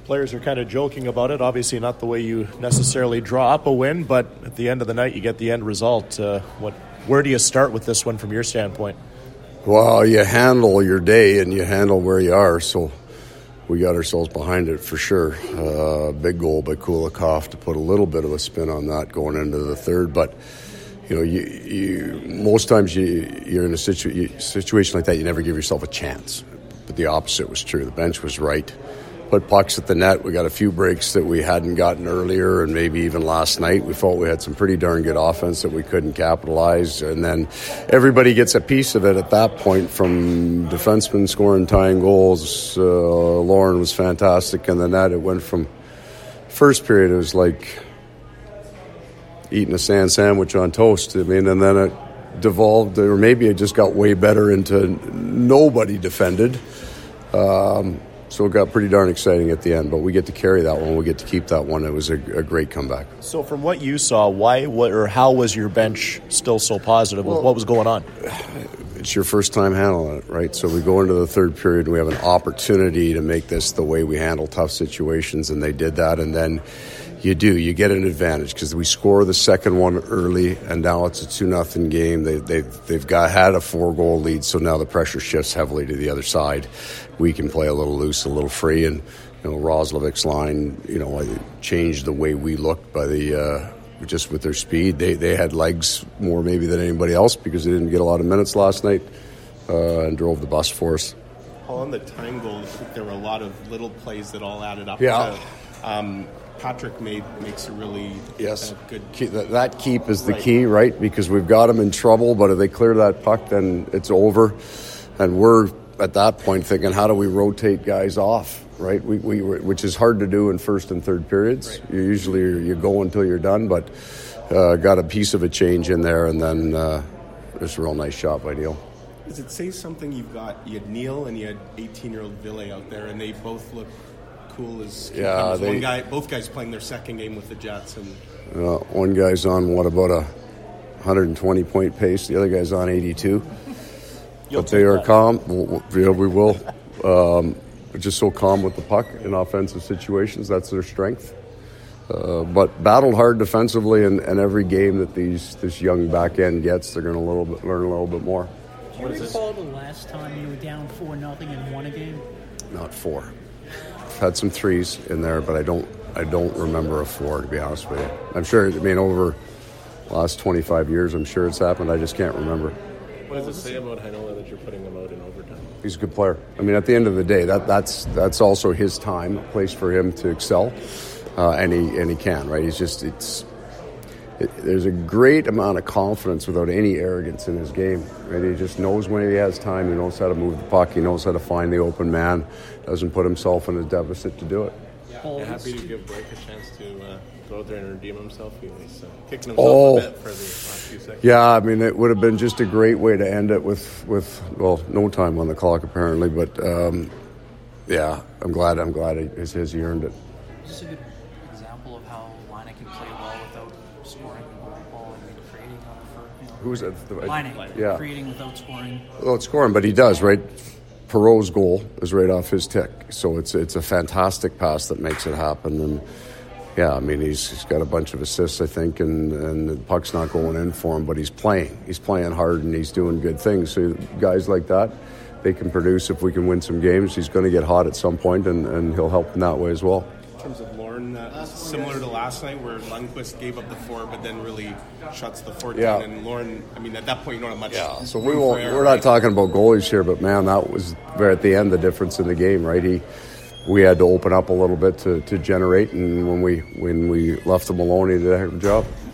players are kind of joking about it. Obviously not the way you necessarily draw up a win, but at the end of the night you get the end result. Where do you start with this one from your standpoint? Well, you handle your day and you handle where you are, so we got ourselves behind it for sure. Big goal by Kulikov to put a little bit of a spin on that going into the third, but you most times you're in a situation like that, you never give yourself a chance. But the opposite was true. The bench was right. Put pucks at the net. We got a few breaks that we hadn't gotten earlier, and maybe even last night. We felt we had some pretty darn good offense that we couldn't capitalize. And then everybody gets a piece of it at that point, from defensemen scoring tying goals. Lauren was fantastic in the net. It went from first period, it was like eating a sand sandwich on toast. I mean, and then it devolved, or maybe it just got way better into nobody defended. So it got pretty darn exciting at the end, but we get to carry that one. We get to keep that one. It was a great comeback. So from what you saw, how was your bench still so positive? What was going on? It's your first time handling it, right? So we go into the third period and we have an opportunity to make this the way we handle tough situations, and they did that. And then you get an advantage because we score the second one early, and now it's a 2-0 game. They've had a 4-goal lead, so now the pressure shifts heavily to the other side. We can play a little loose, a little free, and Roslovic's line, changed the way we looked by just with their speed. They had legs more maybe than anybody else because they didn't get a lot of minutes last night, and drove the bus for us. On the time goal, I think there were a lot of little plays that all added up. Yeah. Patrick makes a really good... That keep is the key, right? Because we've got them in trouble, but if they clear that puck, then it's over. And we're, at that point, thinking, how do we rotate guys off, right? Which is hard to do in first and third periods. Right. You go until you're done, but got a piece of a change in there, and then there's a real nice shot by Neil. Does it say something? You had Neil and you had 18-year-old Ville out there, and they both look cool as both guys playing their second game with the Jets, and one guy's on about 120 point pace, the other guy's on 82. But they are calm. We will. Just so calm with the puck in offensive situations. That's their strength. But battled hard defensively, and every game that this young back end gets, they're going to learn a little bit more. Do you recall the last time you were down 4-0 and won a game? Not 4. Had some 3s in there, but I don't remember a 4, to be honest with you. I'm sure, over the last 25 years, I'm sure it's happened. I just can't remember. What does it say about Heinola that you're putting him out in overtime? He's a good player. At the end of the day, that's also his time, a place for him to excel, and he can, right? There's a great amount of confidence without any arrogance in his game. Right? He just knows when he has time. He knows how to move the puck. He knows how to find the open man. Doesn't put himself in a deficit to do it. Yeah, happy to give Blake a chance to go out there and redeem himself. He was kicking himself a bit for the last few seconds. Yeah, it would have been just a great way to end it with no time on the clock apparently. But I'm glad it's his. He earned it. Just a good example of how Laine can play well without scoring the ball and creating Who's that? Laine, yeah. Creating without scoring. Without scoring, but he does, right? Perreault's goal is right off his tick, so it's a fantastic pass that makes it happen. And he's got a bunch of assists, I think, and the puck's not going in for him, but he's playing hard and he's doing good things. So guys like that, they can produce. If we can win some games, he's going to get hot at some point, and he'll help in that way as well. In terms of Lauren, similar to last night where Lundqvist gave up the 4 but then really shuts the 4 down, and Lauren, at that point you don't have much. Yeah, so we're not talking about goalies here, but man, that was right at the end the difference in the game, right? We had to open up a little bit to generate, and when we left him alone, he did a heck of a job.